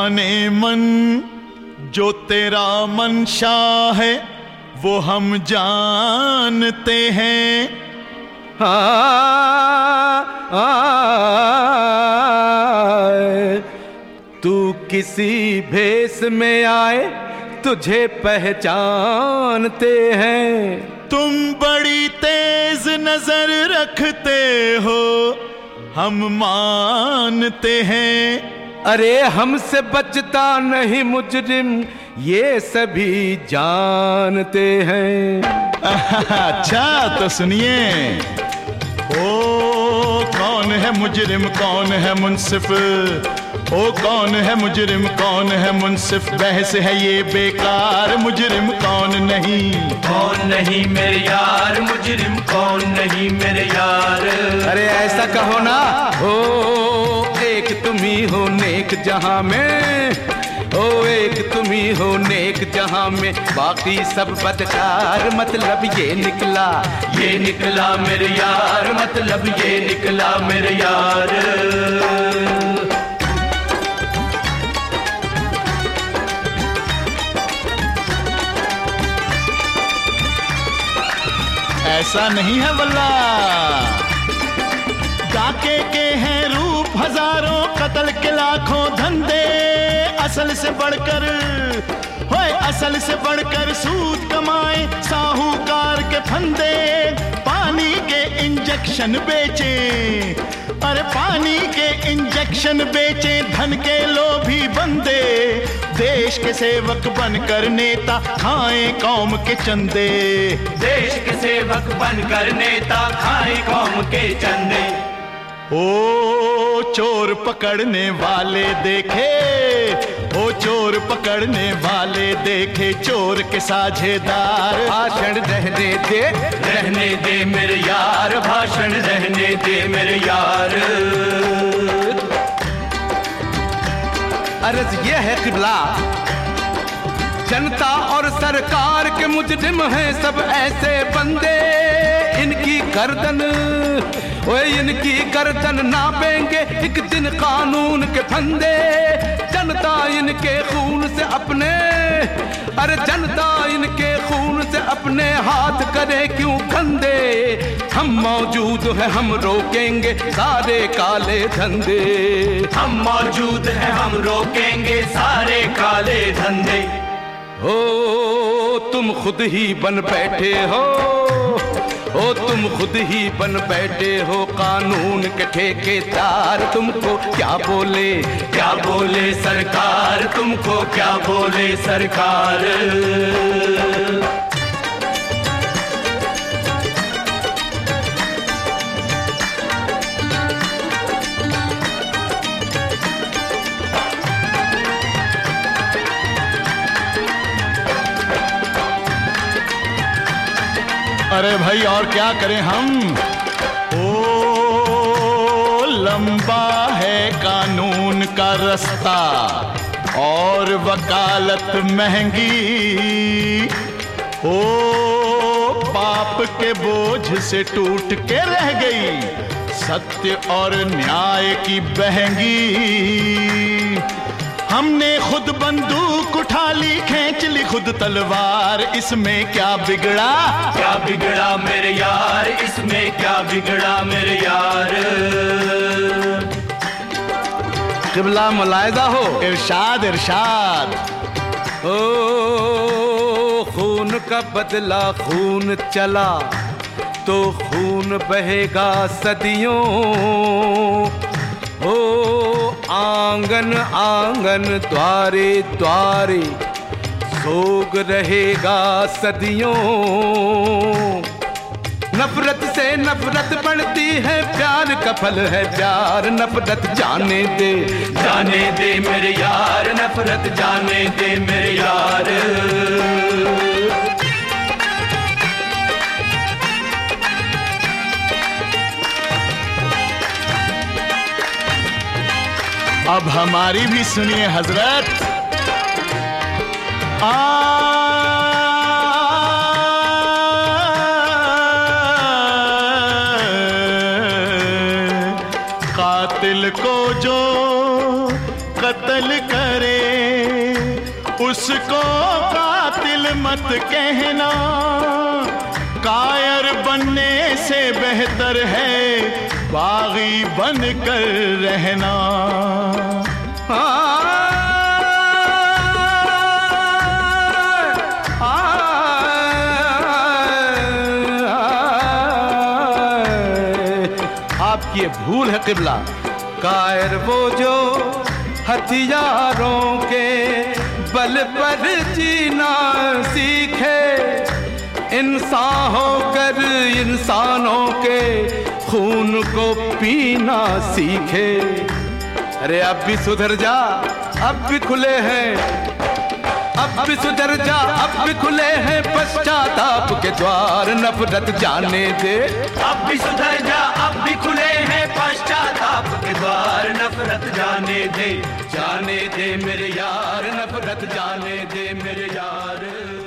जाने मन जो तेरा मंशा है वो हम जानते हैं। तू किसी भेष में आए तुझे पहचानते हैं। तुम बड़ी तेज नजर रखते हो हम मानते हैं। अरे हमसे बचता नहीं मुजरिम ये सभी जानते हैं। अच्छा तो सुनिए। ओ कौन है मुजरिम कौन है मुंसिफ, ओ कौन है मुजरिम कौन है मुंसिफ, बहस है ये बेकार मुजरिम कौन नहीं। कौन नहीं मेरे यार मुजरिम कौन नहीं मेरे यार। अरे ऐसा कहो ना, ओ एक तुम ही हो नेक जहां में, ओ एक तुम ही हो नेक जहां में, बाकी सब बदकार मतलब ये निकला मेरे यार, मतलब ये निकला मेरे यार। ऐसा नहीं है वल्ला। डाके के हैं रूप हजारों, कत्ल के लाखों धंधे, असल से बढ़कर होए असल से बढ़कर सूद कमाए साहूकार के फंदे। पानी के इंजेक्शन बेचे, अरे पानी के इंजेक्शन बेचे धन के लोभी बंदे। देश के सेवक बनकर नेता खाएं कौम के चंदे, देश के सेवक बनकर नेता खाएं कौम के चंदे। ओ चोर पकड़ने वाले देखे, ओ चोर पकड़ने वाले देखे चोर के साझेदार। भाषण रहने दे मेरे यार, भाषण रहने दे मेरे यार। अर्ज ये है किबला, जनता और सरकार के मुजरिम हैं सब ऐसे बंदे, इनकी गर्दन ओए इनकी गर्दन नापेंगे एक दिन कानून के फंदे। जनता इनके खून से अपने, अरे जनता इनके खून से अपने हाथ करे क्यों गंदे। हम मौजूद हैं हम रोकेंगे सारे काले धंधे, हम मौजूद हैं हम रोकेंगे सारे काले धंधे। ओ तुम खुद ही बन बैठे हो, ओ तुम खुद ही बन बैठे हो कानून के ठेकेदार। तुमको क्या बोले सरकार, तुमको क्या बोले सरकार। अरे भाई और क्या करें हम। ओ लंबा है कानून का रास्ता और वकालत महंगी। ओ पाप के बोझ से टूट के रह गई सत्य और न्याय की बहंगी। हमने खुद बंदूक उठा ली खींच ली खुद तलवार, इसमें क्या बिगड़ा मेरे यार, इसमें क्या बिगड़ा मेरे यार। किबला मुलायजा हो। इरशाद इरशाद। ओ खून का बदला खून चला तो खून बहेगा सदियों। ओ आंगन आंगन द्वारे द्वारे सोग रहेगा सदियों। नफरत से नफरत बढ़ती है प्यार का फल है प्यार। नफरत जाने दे मेरे यार, नफरत जाने दे मेरे यार। अब हमारी भी सुनिए हजरत। कातिल को जो कत्ल करे उसको कातिल मत कहना, कायर बनने से बेहतर है बागी बनकर रहना। आपकी ये भूल है किबला। कायर वो जो हथियारों के बल पर जीना सीखे, इंसान होकर इंसानों के खून को पीना सीखे। अरे अब भी सुधर जा, अब भी खुले हैं, अब भी सुधर जा, अब भी खुले हैं पश्चाताप के द्वार, नफरत जाने दे। अब भी सुधर जा, अब भी खुले हैं पश्चाताप के द्वार, नफरत जाने दे, जाने दे मेरे यार, नफरत जाने दे मेरे यार।